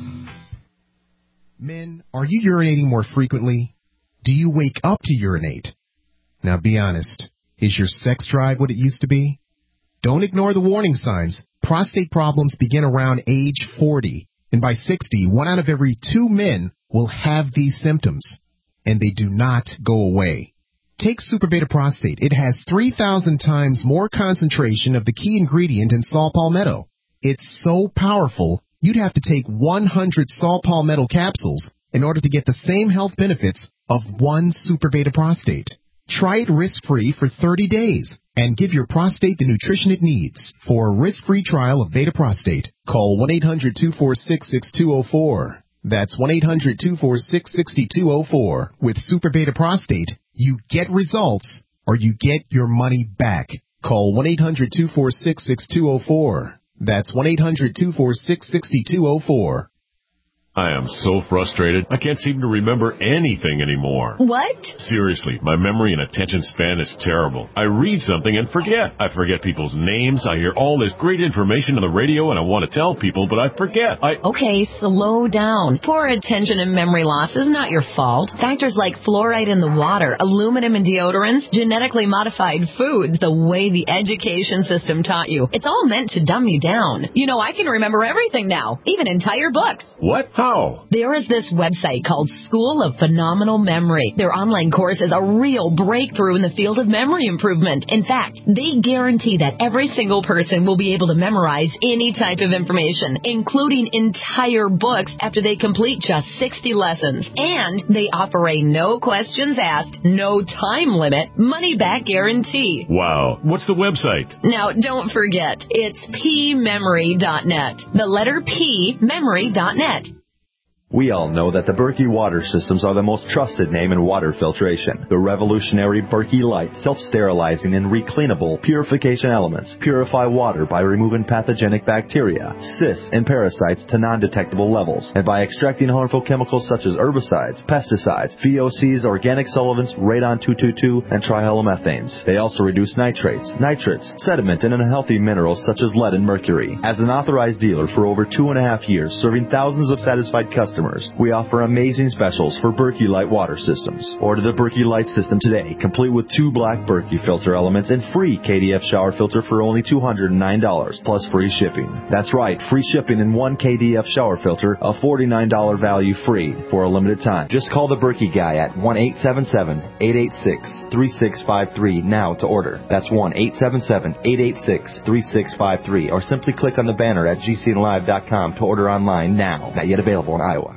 F: Men, are you urinating more frequently? Do you wake up to urinate? Now be honest. Is your sex drive what it used to be? Don't ignore the warning signs. Prostate problems begin around age forty, and by sixty, one out of every two men will have these symptoms, and they do not go away. Take Super Beta Prostate. It has three thousand times more concentration of the key ingredient in saw palmetto. It's so powerful, you'd have to take one hundred saw palmetto capsules in order to get the same health benefits of one Super Beta Prostate. Try it risk-free for thirty days and give your prostate the nutrition it needs. For a risk-free trial of Beta Prostate, call one eight hundred two four six six two zero four. That's one eight hundred two four six six two zero four. With Super Beta Prostate, you get results or you get your money back. Call one eight hundred two four six six two zero four. That's one eight hundred two four six six two zero four.
N: I am so frustrated. I can't seem to remember anything anymore.
H: What?
N: Seriously, my memory and attention span is terrible. I read something and forget. I forget people's names. I hear all this great information on the radio and I want to tell people, but I forget. I
H: Okay, slow down. Poor attention and memory loss is not your fault. Factors like fluoride in the water, aluminum in deodorants, genetically modified foods, the way the education system taught you. It's all meant to dumb you down. You know, I can remember everything now, even entire books.
N: What? How?
H: There is this website called School of Phenomenal Memory. Their online course is a real breakthrough in the field of memory improvement. In fact, they guarantee that every single person will be able to memorize any type of information, including entire books after they complete just sixty lessons. And they offer a no questions asked, no time limit, money back guarantee.
N: Wow. What's the website?
H: Now, don't forget, it's p memory dot net. The letter P, memory dot net.
U: We all know that the Berkey water systems are the most trusted name in water filtration. The revolutionary Berkey Light self-sterilizing and recleanable purification elements purify water by removing pathogenic bacteria, cysts, and parasites to non-detectable levels, and by extracting harmful chemicals such as herbicides, pesticides, V O Cs, organic solvents, radon two twenty-two, and trihalomethanes. They also reduce nitrates, nitrates, sediment, and unhealthy minerals such as lead and mercury. As an authorized dealer for over two and a half years, serving thousands of satisfied customers, we offer amazing specials for Berkey Light water systems. Order the Berkey Light system today, complete with two black Berkey filter elements and free K D F shower filter for only two hundred nine dollars, plus free shipping. That's right, free shipping and one K D F shower filter, a forty-nine dollars value free for a limited time. Just call the Berkey guy at one eight seven seven, eight eight six, three six five three now to order. That's one eight seven seven, eight eight six, three six five three, or simply click on the banner at G C N live dot com to order online now. Not yet available in Iowa.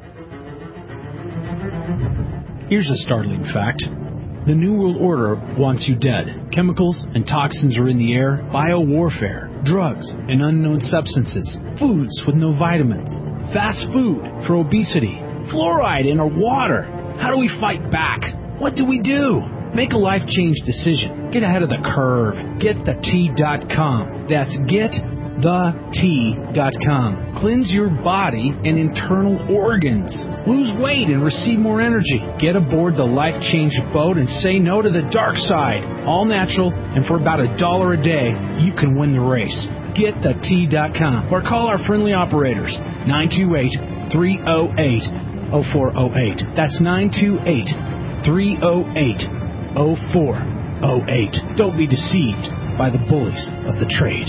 V: Here's a startling fact. The New World Order wants you dead. Chemicals and toxins are in the air, biowarfare, drugs and unknown substances, foods with no vitamins, fast food for obesity, fluoride in our water. How do we fight back? What do we do? Make a life change decision. Get ahead of the curve. Get the T dot com. That's get the T dot com. Cleanse your body and internal organs. Lose weight and receive more energy. Get aboard the Life Change boat and say no to the dark side. All natural, and for about a dollar a day, you can win the race. Get the T dot com or call our friendly operators nine two eight, three oh eight, oh four oh eight. That's nine two eight, three oh eight, oh four oh eight. Don't be deceived by the bullies of the trade.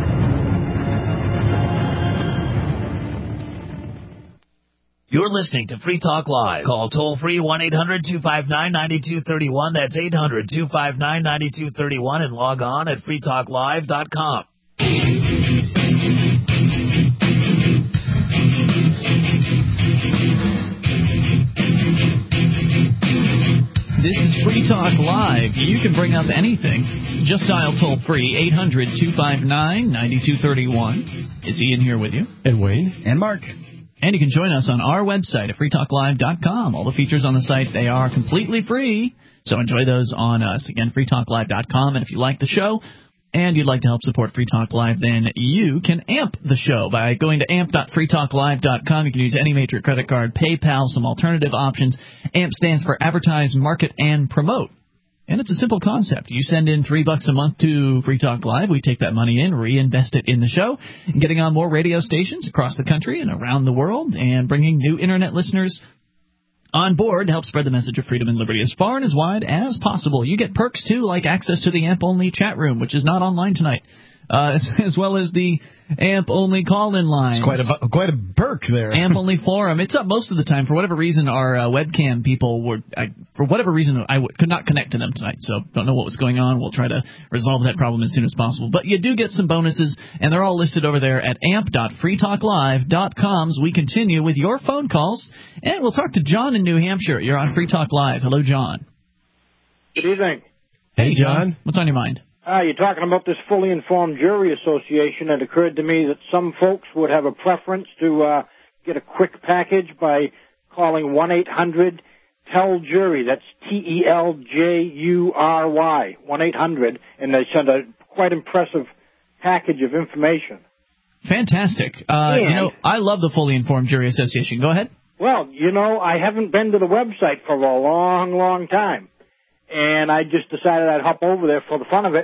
L: You're listening to Free Talk Live. Call toll-free one eight hundred two five nine nine two three one. That's eight hundred two five nine nine two three one, and log on at free talk live dot com.
B: This is Free Talk Live. You can bring up anything. Just dial toll-free eight hundred two five nine nine two three one. It's Ian here with you.
E: And Wayne.
D: And Mark.
B: And you can join us on our website at free talk live dot com. All the features on the site, they are completely free, so enjoy those on us. Again, free talk live dot com. And if you like the show and you'd like to help support Free Talk Live, then you can amp the show by going to amp dot free talk live dot com. You can use any major credit card, PayPal, some alternative options. AMP stands for Advertise, Market, and Promote. And it's a simple concept. You send in three bucks a month to Free Talk Live. We take that money in, reinvest it in the show, and getting on more radio stations across the country and around the world, and bringing new Internet listeners on board to help spread the message of freedom and liberty as far and as wide as possible. You get perks, too, like access to the A M P-only chat room, which is not online tonight, uh, as well as the A M P-only call-in line.
D: It's quite a quite a perk there.
B: A M P-only forum. It's up most of the time. For whatever reason, our uh, webcam people were, I, for whatever reason, I w- could not connect to them tonight, so don't know what was going on. We'll try to resolve that problem as soon as possible. But you do get some bonuses, and they're all listed over there at amp dot free talk live dot com. As we continue with your phone calls, and we'll talk to John in New Hampshire. You're on Free Talk Live. Hello, John.
W: Good evening.
B: Hey, John. What's on your mind?
W: Uh, you're talking about this fully informed jury association. It occurred to me that some folks would have a preference to uh, get a quick package by calling one eight hundred tell jury. That's T E L J U R Y, one eight hundred, and they send a quite impressive package of information.
B: Fantastic. Uh, you know, I love the Fully Informed Jury Association. Go ahead.
W: Well, you know, I haven't been to the website for a long, long time. And I just decided I'd hop over there for the fun of it.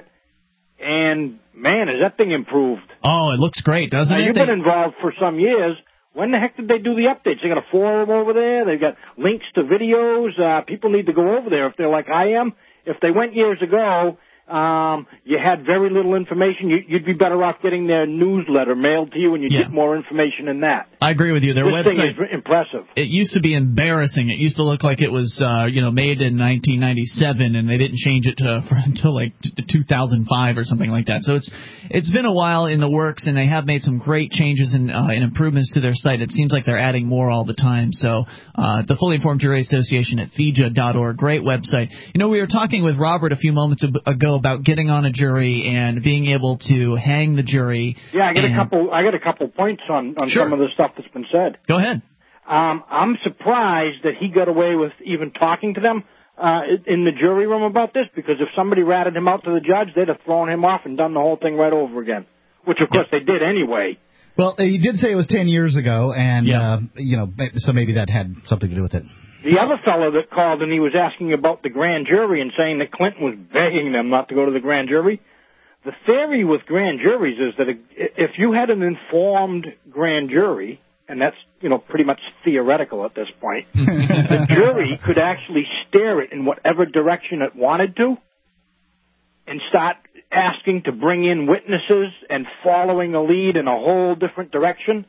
W: And, man, has that thing improved.
B: Oh, it looks great, doesn't
W: now,
B: it?
W: You've
B: They...
W: been involved for some years. When the heck did they do the updates? They got a forum over there. They've got links to videos. Uh, people need to go over there if they're like I am. If they went years ago, um, you had very little information. You, you'd be better off getting their newsletter mailed to you, and you'd
B: Yeah.
W: get more information in that.
B: I agree with you. Their
W: this
B: website
W: thing is impressive.
B: It used to be embarrassing. It used to look like it was, uh, you know, made in nineteen ninety-seven, and they didn't change it to for, until like two thousand five or something like that. So it's it's been a while in the works, and they have made some great changes and, uh, and improvements to their site. It seems like they're adding more all the time. So uh, the Fully Informed Jury Association at F I J A dot org, great website. You know, we were talking with Robert a few moments ago about getting on a jury and being able to hang the jury.
W: Yeah, I got
B: and...
W: a couple. I got a couple points on on
B: Sure.
W: some of the stuff that's been said.
B: Go ahead.
W: Um, I'm surprised that he got away with even talking to them uh, in the jury room about this, because if somebody ratted him out to the judge, they'd have thrown him off and done the whole thing right over again, which, of course, they did anyway.
D: Well, he did say it was ten years ago, and,
W: Yeah.
D: uh, you know, so maybe that had something to do with it.
W: The other fellow that called and he was asking about the grand jury and saying that Clinton was begging them not to go to the grand jury. The theory with grand juries is that if you had an informed grand jury, and that's, you know, pretty much theoretical at this point, the jury could actually steer it in whatever direction it wanted to and start asking to bring in witnesses and following a lead in a whole different direction.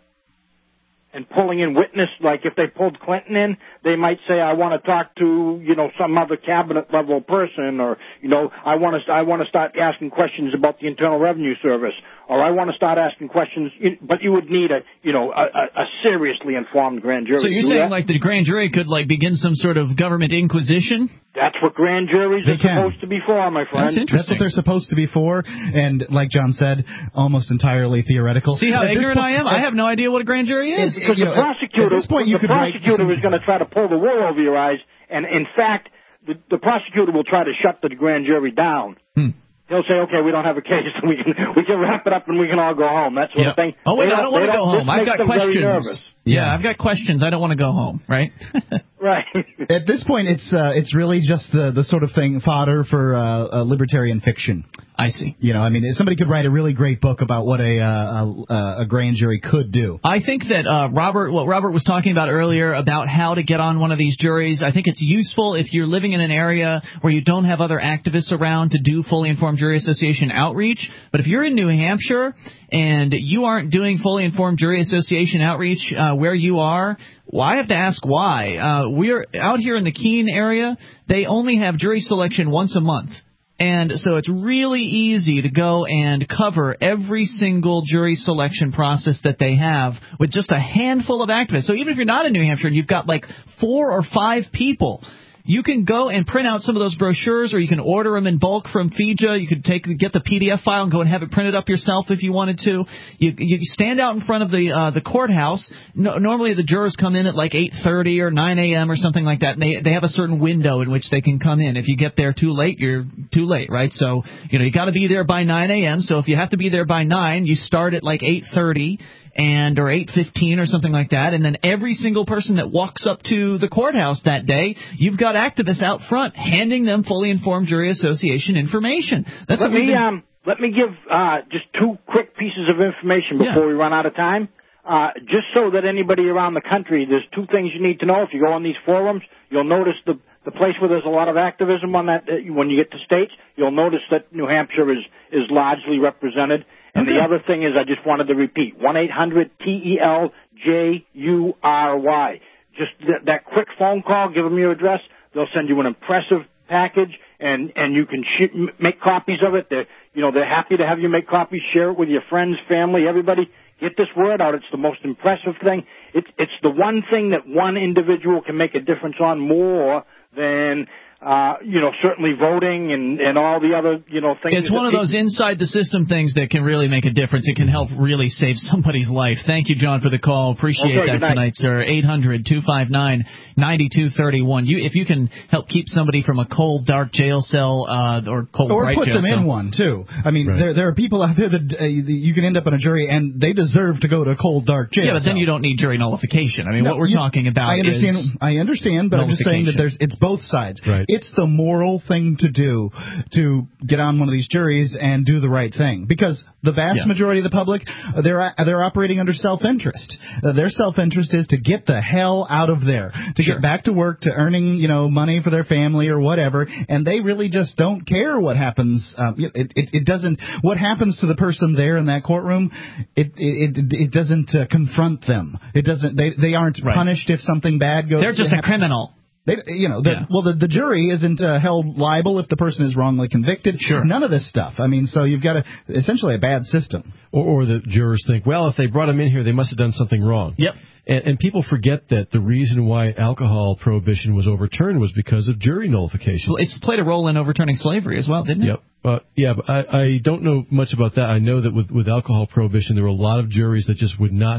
W: And pulling in witness, like if they pulled Clinton in, they might say, I want to talk to, you know, some other cabinet level person, or, you know, I want to, I want to start asking questions about the Internal Revenue Service, or I want to start asking questions, but you would need a, you know, a, a seriously informed grand jury.
B: So you're
W: Do
B: saying
W: that.
B: like the grand jury could like begin some sort of government inquisition?
W: That's what grand juries
D: They
W: are
D: can.
W: supposed to be for, my friend.
D: That's what they're supposed to be for, and like John said, almost entirely theoretical.
B: See how
D: At this
B: ignorant
D: point-
B: I am? I have no idea what a grand jury is.
W: Because
D: you
W: the
D: know,
W: prosecutor,
D: at this point, you
W: the
D: could write
W: prosecutor
D: some-
W: is going to try to pull the wool over your eyes, and in fact, the, the prosecutor will try to shut the grand jury down.
B: Hmm.
W: He'll say, "Okay, we don't have a case, we can we can wrap it up and we can all go home." That sort
B: Yeah.
W: of thing.
B: Oh, wait,
W: They
B: I don't want to
W: they
B: go home.
W: this
B: I've
W: makes
B: got
W: them very
B: questions.
W: nervous.
B: Yeah, I've got questions. I don't want to go home, right?
W: Right.
D: At this point, it's uh, it's really just the the sort of thing fodder for uh, uh, libertarian fiction.
B: I see.
D: You know, I mean, somebody could write a really great book about what a uh, a, a grand jury could do.
B: I think that uh, Robert, what Robert was talking about earlier about how to get on one of these juries, I think it's useful if you're living in an area where you don't have other activists around to do fully informed jury association outreach. But if you're in New Hampshire and you aren't doing fully informed jury association outreach uh, where you are, well, I have to ask why. Uh, we're out here in the Keene area. They only have jury selection once a month. And so it's really easy to go and cover every single jury selection process that they have with just a handful of activists. So even if you're not in New Hampshire and you've got like four or five people, you can go and print out some of those brochures, or you can order them in bulk from F I J A. You could take get the P D F file and go and have it printed up yourself if you wanted to. You you stand out in front of the uh, the courthouse. No, normally the jurors come in at like eight thirty or nine a.m. or something like that, and they they have a certain window in which they can come in. If you get there too late, you're too late, right? So you know you got to be there by nine a.m. So if you have to be there by nine, you start at like eight thirty. And or eight fifteen or something like that, and then every single person that walks up to the courthouse that day, you've got activists out front handing them fully informed jury association information. That's
W: let
B: what we've
W: me
B: been-
W: um let me give uh just two quick pieces of information before
B: Yeah.
W: we run out of time. Uh, just so that anybody around the country, there's two things you need to know. If you go on these forums, you'll notice the the place where there's a lot of activism on that. Uh, when you get to states, you'll notice that New Hampshire is is largely represented. And
B: Okay.
W: the other thing is, I just wanted to repeat, one eight hundred T E L J U R Y. Just th- that quick phone call, give them your address. They'll send you an impressive package, and, and you can sh- m- make copies of it. They're, you know, they're happy to have you make copies, share it with your friends, family, everybody. Get this word out. It's the most impressive thing. It's, it's the one thing that one individual can make a difference on more than, uh, you know, certainly voting and, and all the other, you know, things.
B: It's one of those inside the system things that can really make a difference. It can help really save somebody's life. Thank you, John, for the call. Appreciate
W: Okay,
B: that
W: good night.
B: tonight, sir. eight hundred two five nine nine two three one. You, if you can help keep somebody from a cold, dark jail cell uh, or cold,
D: Or
B: bright
D: put
B: jail
D: them
B: cell.
D: in one, too. I mean, there there are people out there that uh, you can end up in a jury, and they deserve to go to a cold, dark jail
B: Yeah, but then
D: cell.
B: you don't need jury nullification. I mean,
D: No,
B: what we're
D: you-
B: talking about
D: I understand.
B: is
D: I understand, but I'm just saying that there's it's both sides.
E: Right.
D: It's the moral thing to do to get on one of these juries and do the right thing, because the vast
B: Yeah.
D: majority of the public, uh, they're they're operating under self-interest. Uh, their self-interest is to get the hell out of there, to
B: Sure.
D: get back to work, to earning you know money for their family or whatever, and they really just don't care what happens. Um, it, it it doesn't what happens to the person there in that courtroom. It it it, it doesn't uh, confront them. It doesn't. They they aren't
B: Right.
D: punished if something bad goes.
B: They're just a
D: happens.
B: criminal.
D: They, you know, the,
B: Yeah.
D: well, the, the jury isn't uh, held liable if the person is wrongly convicted.
B: Sure.
D: None of this stuff. I mean, so you've got a, essentially a bad system.
E: Or, or the jurors think, well, if they brought him in here, they must have done something wrong.
B: Yep.
E: And, and people forget that the reason why alcohol prohibition was overturned was because of jury nullification.
B: It's played a role in overturning slavery as well, didn't it?
E: Yep. Uh, yeah, but I, I don't know much about that. I know that with, with alcohol prohibition, there were a lot of juries that just would not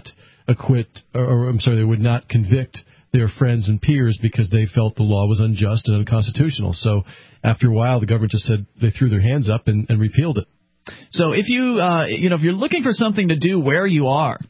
E: acquit, or, or I'm sorry, they would not convict their friends and peers because they felt the law was unjust and unconstitutional. So after a while, the government just said they threw their hands up and, and repealed it.
B: So if you, uh, you know, if you're looking for something to do where you are,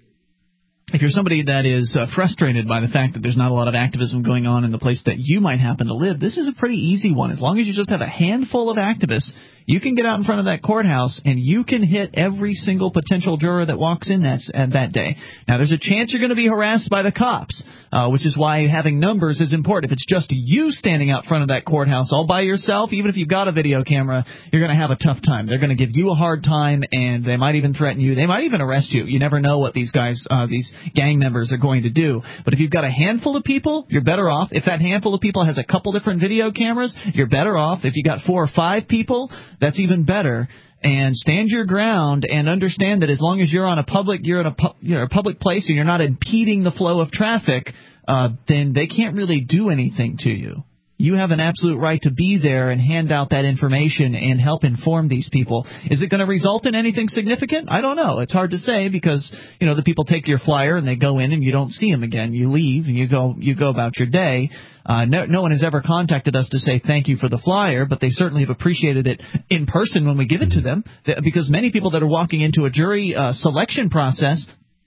B: if you're somebody that is uh, frustrated by the fact that there's not a lot of activism going on in the place that you might happen to live, this is a pretty easy one. As long as you just have a handful of activists, you can get out in front of that courthouse and you can hit every single potential juror that walks in that, uh, that day. Now, there's a chance you're going to be harassed by the cops, uh, which is why having numbers is important. If it's just you standing out front of that courthouse all by yourself, even if you've got a video camera, you're going to have a tough time. They're going to give you a hard time, and they might even threaten you. They might even arrest you. You never know what these guys, uh, these gang members are going to do. But if you've got a handful of people, you're better off. If that handful of people has a couple different video cameras, you're better off. If you got four or five people, that's even better. And stand your ground and understand that as long as you're on a public, you're in a, pu- you're a public place and you're not impeding the flow of traffic, uh, then they can't really do anything to you. You have an absolute right to be there and hand out that information and help inform these people. Is it going to result in anything significant? I don't know. It's hard to say because, you know, the people take your flyer and they go in and you don't see them again. You leave and you go you go about your day. Uh, no, no one has ever contacted us to say thank you for the flyer, but they certainly have appreciated it in person when we give it to them, because many people that are walking into a jury uh, selection process,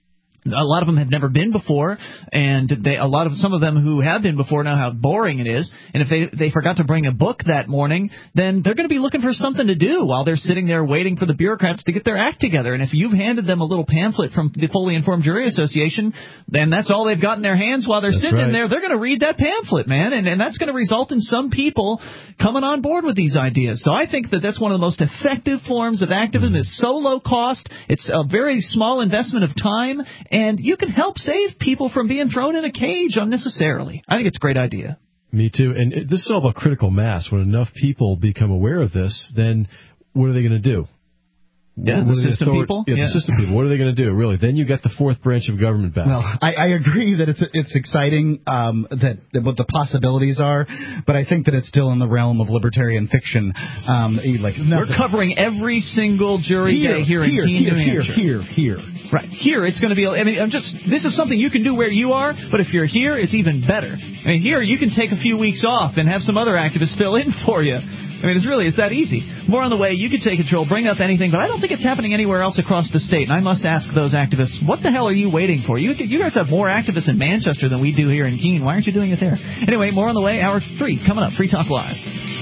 B: a lot of them have never been before, and they, a lot of some of them who have been before know how boring it is. And if they they forgot to bring a book that morning, then they're going to be looking for something to do while they're sitting there waiting for the bureaucrats to get their act together. And if you've handed them a little pamphlet from the Fully Informed Jury Association, then that's all they've got in their hands while they're that's sitting right. in there. They're going to read that pamphlet, man, and, and that's going to result in some people coming on board with these ideas. So I think that that's one of the most effective forms of activism. It's so low cost. It's a very small investment of time. And you can help save people from being thrown in a cage unnecessarily. I think it's a great idea.
E: Me too. And it, this is all about critical mass. When enough people become aware of this, then what are they going to do?
B: Yeah,
E: what
B: the system
E: author-
B: people.
E: Yeah,
B: yeah,
E: the system people. What are they going to do, really? Then you got the fourth branch of government back.
D: Well, I, I agree that it's it's exciting um, that, that what the possibilities are, but I think that it's still in the realm of libertarian fiction. Um, like
B: We're covering every single jury
D: here,
B: day here,
D: here,
B: in Keene,
D: here,
B: New
D: here,
B: Hampshire.
D: here, here, here.
B: Right. Here, it's going to be, I mean, I'm just, this is something you can do where you are, but if you're here, it's even better. I mean, here, you can take a few weeks off and have some other activists fill in for you. I mean, it's really, it's that easy. More on the way. You can take control, bring up anything, but I don't think it's happening anywhere else across the state. And I must ask those activists, what the hell are you waiting for? You you guys have more activists in Manchester than we do here in Keene. Why aren't you doing it there? Anyway, more on the way. Hour three coming up. Free Talk Live.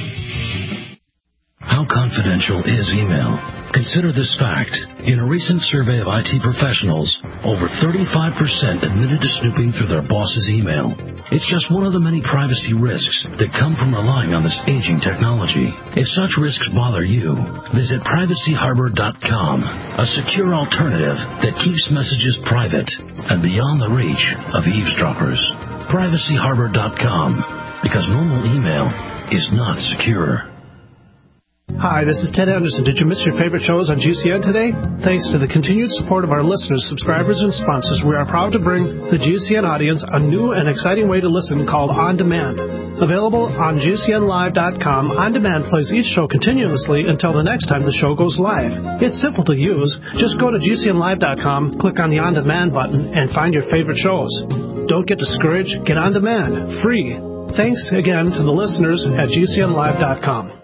C: How confidential is email? Consider this fact. In a recent survey of I T professionals, over thirty-five percent admitted to snooping through their boss's email. It's just one of the many privacy risks that come from relying on this aging technology. If such risks bother you, visit privacy harbor dot com, a secure alternative that keeps messages private and beyond the reach of eavesdroppers. privacy harbor dot com, because normal email is not secure.
G: Hi, this is Ted Anderson. Did you miss your favorite shows on G C N today? Thanks to the continued support of our listeners, subscribers, and sponsors, we are proud to bring the G C N audience a new and exciting way to listen called On Demand. Available on G C N live dot com, On Demand plays each show continuously until the next time the show goes live. It's simple to use. Just go to G C N live dot com, click on the On Demand button, and find your favorite shows. Don't get discouraged. Get On Demand. Free. Thanks again to the listeners at G C N live dot com.